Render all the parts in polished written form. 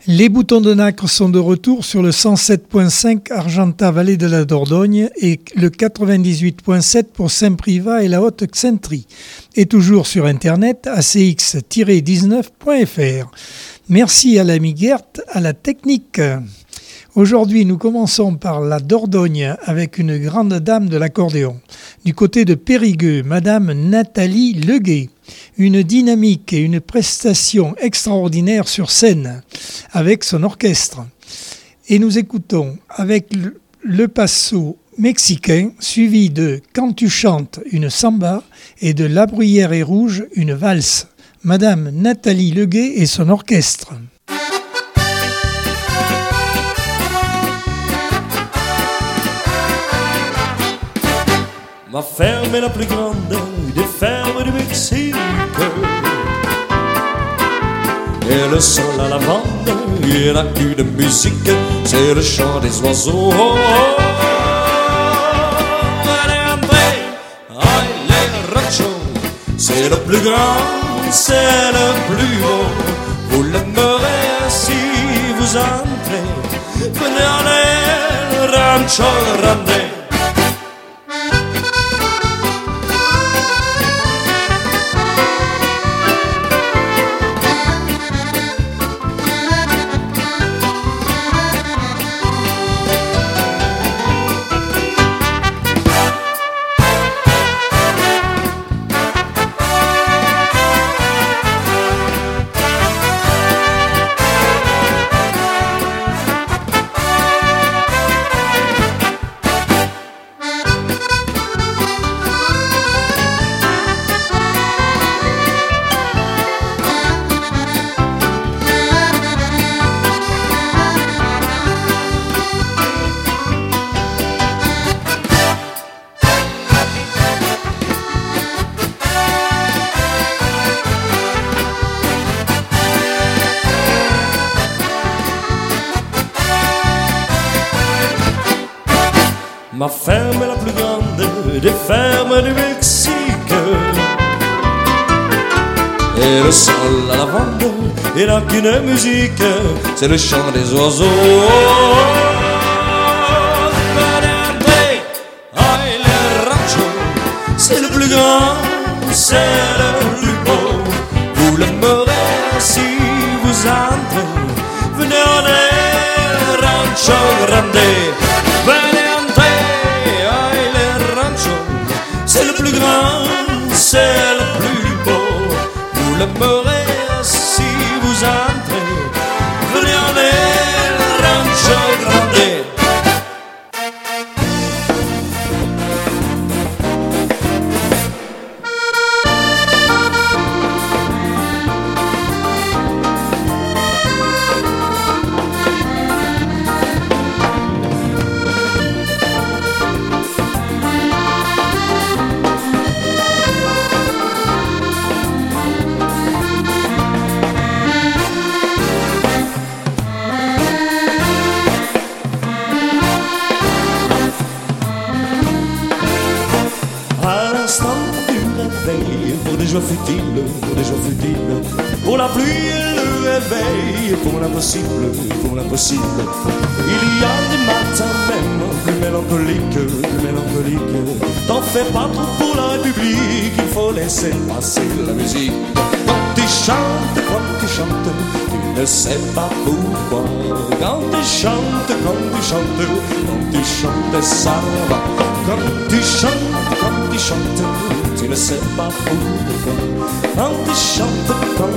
Les boutons de nacre sont de retour sur le 107.5 Argentat Vallée de la Dordogne et le 98.7 pour Saint-Privat et la Haute-Xaintrie. Et toujours sur internet acx-19.fr. Merci à l'ami Gert à la technique. Aujourd'hui, nous commençons par la Dordogne avec une grande dame de l'accordéon. Du côté de Périgueux, Madame Nathalie Leguet. Une dynamique et une prestation extraordinaire sur scène avec son orchestre. Et nous écoutons avec le passo mexicain suivi de Quand tu chantes une samba et de La bruyère est rouge une valse. Madame Nathalie Leguet et son orchestre. Ma ferme est la plus grande des fermes du Mexique. Et le sol à la lavande, il n'a qu'une musique, c'est le chant des oiseaux. Allez André, allez Rancho, c'est le plus grand, c'est le plus beau. Vous l'aimerez si vous entrez. Venez allez Rancho Grande. Ma ferme est la plus grande des fermes du Mexique. Et le sol à la lavande, il n'a qu'une musique, c'est le chant des oiseaux. C'est le plus grand, c'est le plus beau. Vous l'aimerez si vous entrez. Venez en Rancho Grande. Venez c'est le plus grand, c'est le plus beau. Vous l'aimerez si vous entrez. Venez en Rancho Grande. Pour des joies futiles, pour des joies futiles, pour la pluie et le réveil, pour l'impossible, pour l'impossible. Il y a des matins même plus mélancoliques, plus mélancoliques. T'en fais pas trop pour la République, il faut laisser passer la musique. Quand tu chantes, tu ne sais pas pourquoi. Quand tu chantes, ça va. Quand tu chantes, tu ne sais pas pourquoi. Quand tu chantes,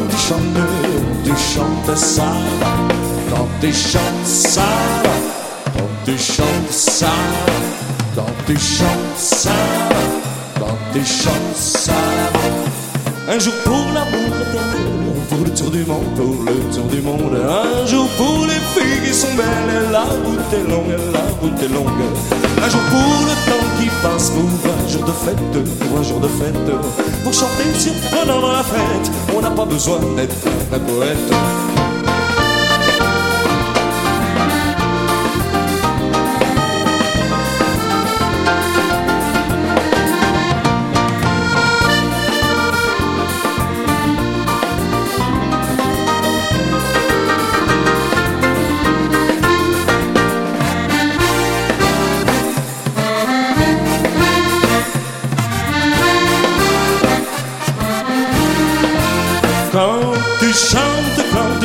ça va. Quand tu chantes, ça va. Quand tu chantes, ça va. Quand tu chantes, ça va. Quand tu chantes, ça va. Un jour pour l'amour éternel, pour le tour du monde, pour le tour du monde. Un jour pour les filles qui sont belles, et la route est longue, et la route est longue. Un jour pour le temps qui passe, pour un jour de fête, pour un jour de fête. Pour chanter surprenant dans la fête, on n'a pas besoin d'être un poète.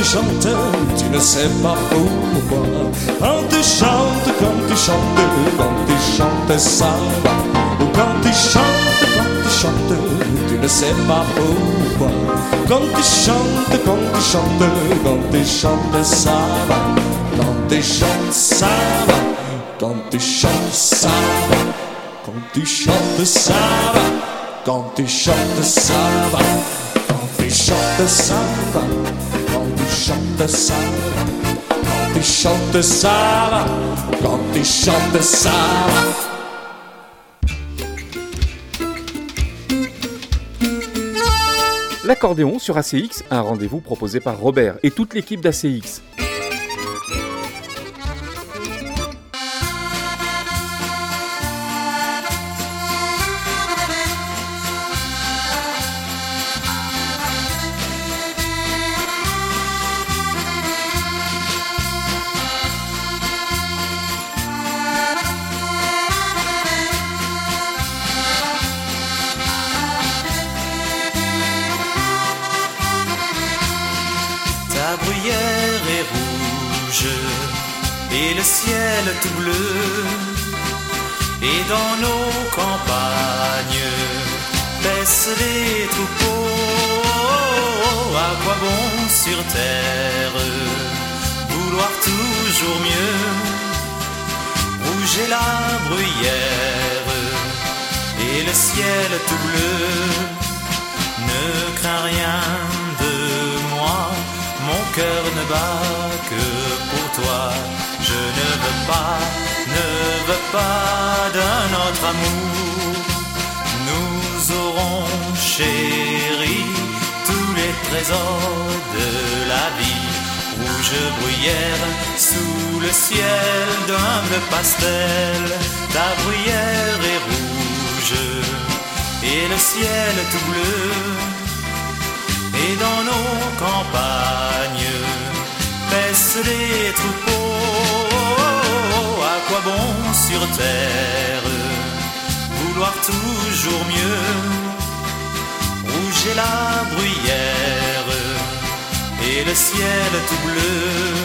chantes, tu ne sais pas pourquoi. Quand tu chantes, quand tu chantes, quand tu chantes, ça va. Ou quand tu chantes, tu ne sais pas pourquoi. Quand tu chantes, quand tu chantes, quand tu chantes, ça va. Quand tu chantes, ça va. Quand tu chantes, ça va. Quand tu chantes, ça va. Quand tu chantes, ça va. Quand tu chantes, ça va. Quand tu chantes, ça va. Quand tu chantes, ça va. Quand tu chantes, ça va. L'accordéon sur ACX, un rendez-vous proposé par Robert et toute l'équipe d'ACX. La bruyère est rouge et le ciel tout bleu. Et dans nos campagnes paissent les troupeaux. À quoi bon sur terre vouloir toujours mieux? Rouge est la bruyère et le ciel tout bleu. Ne crains rien de moi, mon cœur ne bat que pour toi. Je ne veux pas d'un autre amour. Nous aurons chéri tous les trésors de la vie. Rouge bruyère sous le ciel d'un bleu pastel. Ta bruyère est rouge et le ciel tout bleu. Et dans nos campagnes paissent les troupeaux. À quoi bon sur terre vouloir toujours mieux? Rouge est la bruyère et le ciel tout bleu.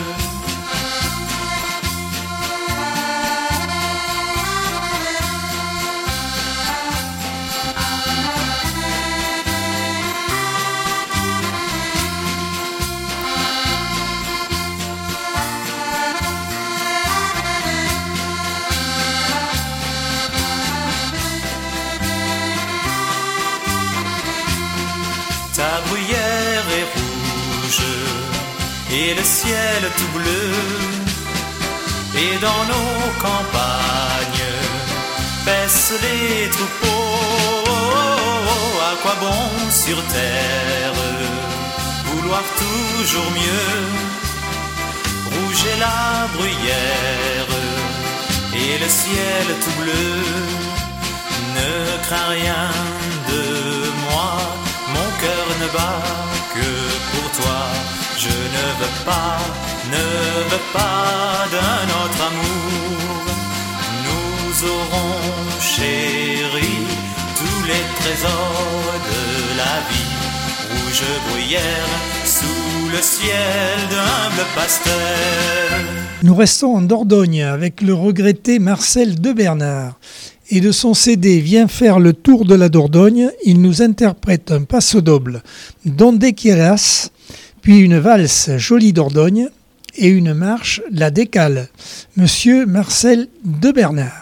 Ta bruyère est rouge et le ciel tout bleu. Et dans nos campagnes paissent les troupeaux. À quoi bon sur terre vouloir toujours mieux? Rouge est la bruyère et le ciel tout bleu. Ne crains rien de moi, mon cœur ne bat que pour toi. Je ne veux pas d'un autre amour. Nous aurons chéri tous les trésors de la vie. Rouge bruyère sous le ciel d'un bleu pastel. Nous restons en Dordogne avec le regretté Marcel de Bernard. Et de son CD Viens faire le tour de la Dordogne, il nous interprète un passo doble, Donde quieras, puis une valse Jolie Dordogne et une marche La Décale. Monsieur Marcel de Bernard.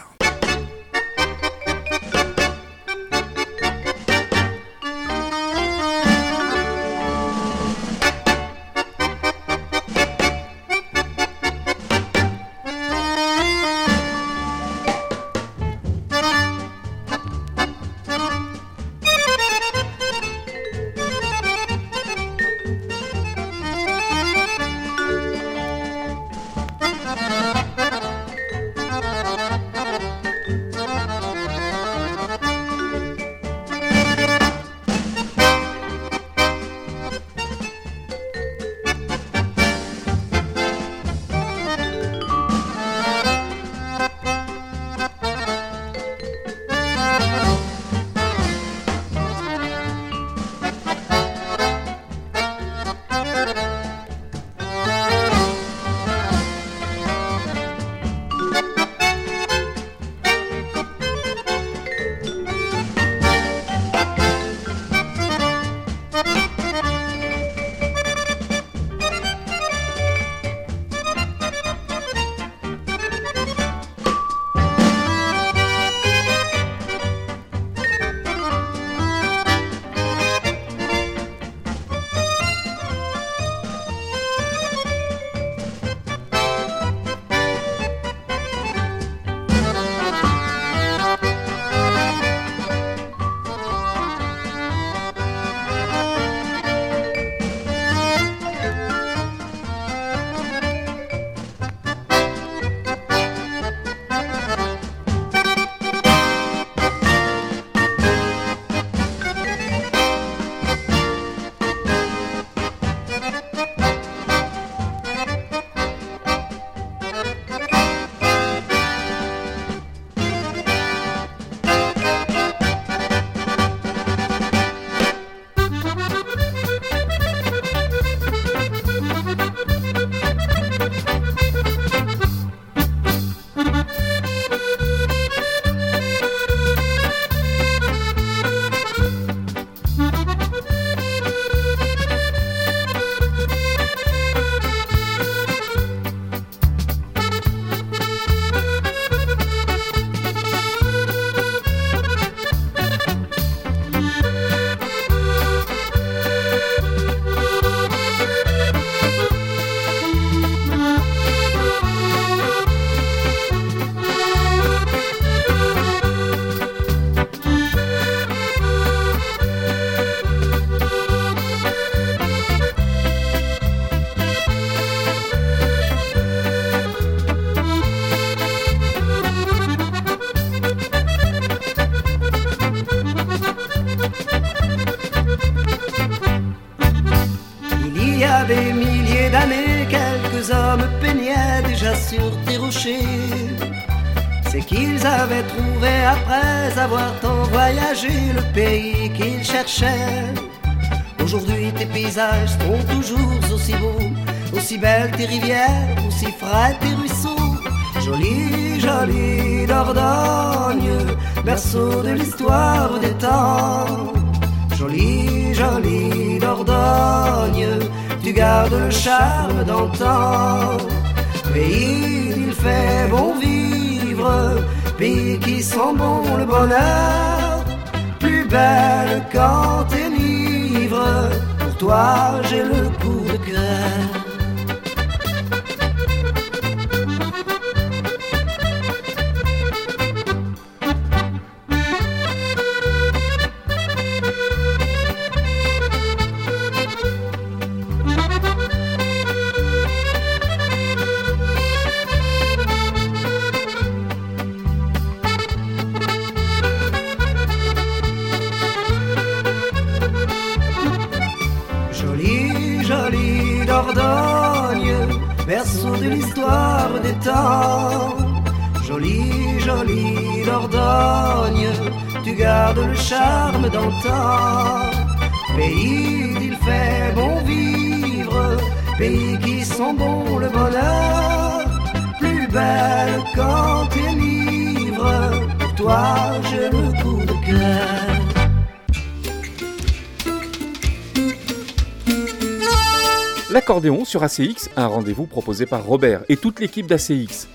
hommes peignaient déjà sur tes rochers, c'est qu'ils avaient trouvé après avoir tant voyagé le pays qu'ils cherchaient. Aujourd'hui tes paysages sont toujours aussi beaux, aussi belles tes rivières, aussi frais tes ruisseaux. Jolie, jolie Dordogne, berceau de l'histoire des temps. Jolie, jolie Dordogne, tu gardes le charme d'antan. Pays il fait bon vivre, pays qui sent bon le bonheur. Plus belle quand t'es livre, pour toi j'ai le coup de cœur. Dordogne, berceau de l'histoire des temps. Jolie, jolie Dordogne, tu gardes le charme d'antan. Pays d'il fait bon vivre, pays qui sent bon le bonheur. Plus belle quand t'es livre, pour toi j'ai le coup de cœur. L'accordéon sur ACX, un rendez-vous proposé par Robert et toute l'équipe d'ACX.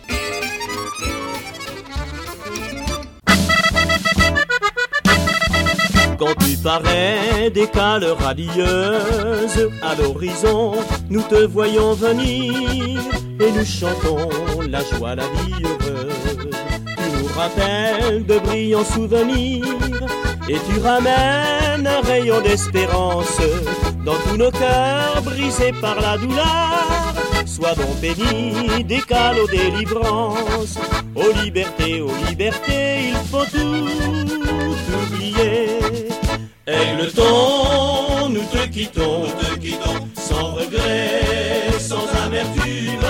Quand tu parais des cales radieuses, à l'horizon, nous te voyons venir et nous chantons la joie, la vie heureuse. Tu nous rappelles de brillants souvenirs et tu ramènes un rayon d'espérance dans tous nos cœurs brisés par la douleur. Sois donc béni des cales aux délivrances, aux libertés, il faut tout oublier. Aigle-ton, nous te quittons, sans regret, sans amertume.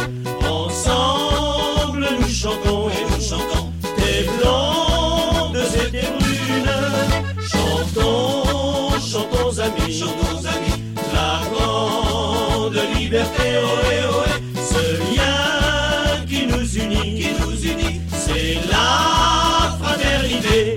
Ensemble nous chantons et nous chantons tes blondes et tes brunes. Chantons, chantons amis, la grande liberté, ohé, ohé. Ce lien qui nous unit, c'est la fraternité.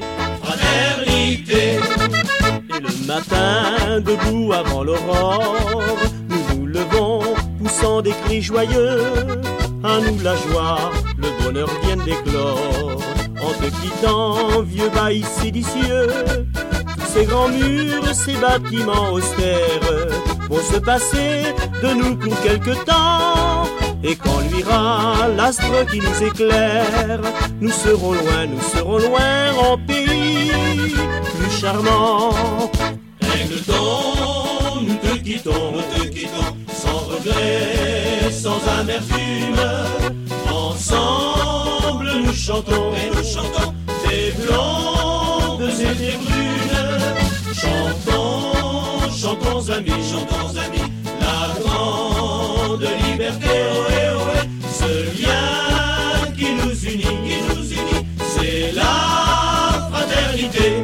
Et le matin, debout avant l'aurore, nous nous levons, poussant des cris joyeux. À nous la joie, le bonheur vient d'éclore. En te quittant, vieux bail séditieux, tous ces grands murs, ces bâtiments austères vont se passer de nous pour quelque temps. Et quand luira l'astre qui nous éclaire, nous serons loin en pays plus charmant. Aigle-ton, nous te quittons, sans regret, sans amertume. Ensemble nous chantons et nous chantons tes blondes et tes brunes. Chantons, chantons amis, la grande liberté, ohé, ohé. Ce lien qui nous unit, c'est la fraternité.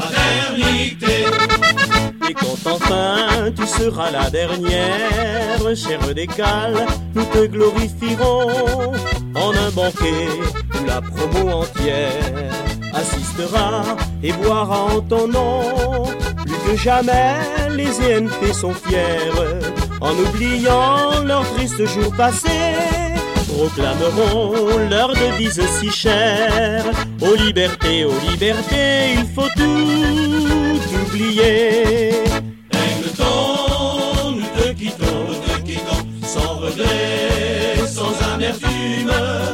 Et quand enfin tu seras la dernière, chère Décale, nous te glorifierons en un banquet où la promo entière assistera et boira en ton nom. Plus que jamais les ENP sont fiers, en oubliant leurs tristes jours passés, proclameront leur devise si chère. Aux libertés, il faut tout oublier. Aigle-ton, nous te quittons, sans regret, sans amertume.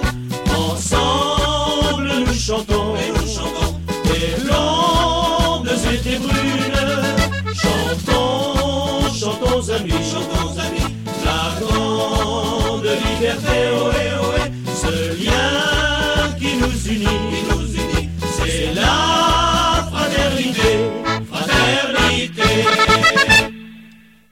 Ensemble nous chantons tes blondes et tes brunes. Chantons amis, la grande liberté.